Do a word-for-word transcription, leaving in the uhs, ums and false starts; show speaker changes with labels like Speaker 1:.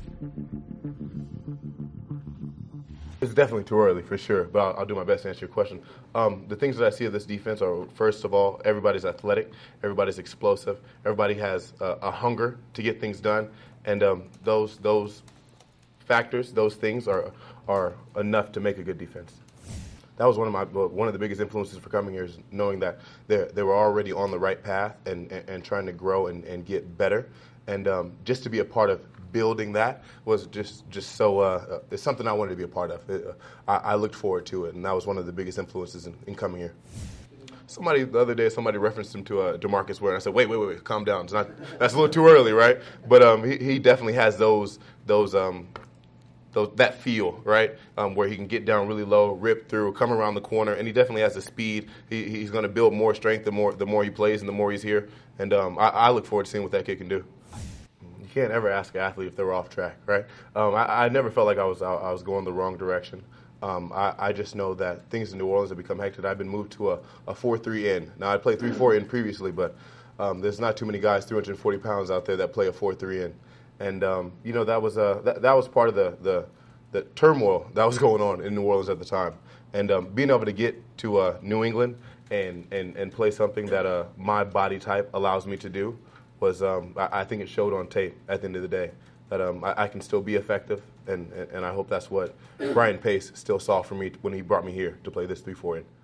Speaker 1: It's definitely too early for sure, but I'll, I'll do my best to answer your question. Um, the things that I see of this defense are, first of all, everybody's athletic, everybody's explosive, everybody has uh, a hunger to get things done, and um, those those factors, those things are are enough to make a good defense. That was one of my one of the biggest influences for coming here is knowing that they they were already on the right path and, and, and trying to grow and, and get better, and um, just to be a part of building that was just just so uh, it's something I wanted to be a part of. It, uh, I, I looked forward to it, and that was one of the biggest influences in, in coming here. Somebody the other day, somebody referenced him to uh, DeMarcus Ware, and I said, "Wait, wait, wait, wait, calm down. It's not that's a little too early, right?" But um, he, he definitely has those those um, those that feel, right, um, where he can get down really low, rip through, come around the corner, and he definitely has the speed. He, he's going to build more strength the more the more he plays and the more he's here. And um, I, I look forward to seeing what that kid can do. You can't ever ask an athlete if they were off track, right? Um, I, I never felt like I was I, I was going the wrong direction. Um, I, I just know that things in New Orleans have become hectic. I've been moved to a, a four three in. Now, I played three four in previously, but um, there's not too many guys three hundred forty pounds out there that play a four three in. And, um, you know, that was uh, that, that was part of the, the, the turmoil that was going on in New Orleans at the time. And um, being able to get to uh, New England and, and, and play something that uh, my body type allows me to do was, um, I, I think it showed on tape at the end of the day that um, I, I can still be effective, and, and, and I hope that's what Brian Pace still saw for me when he brought me here to play this three four in.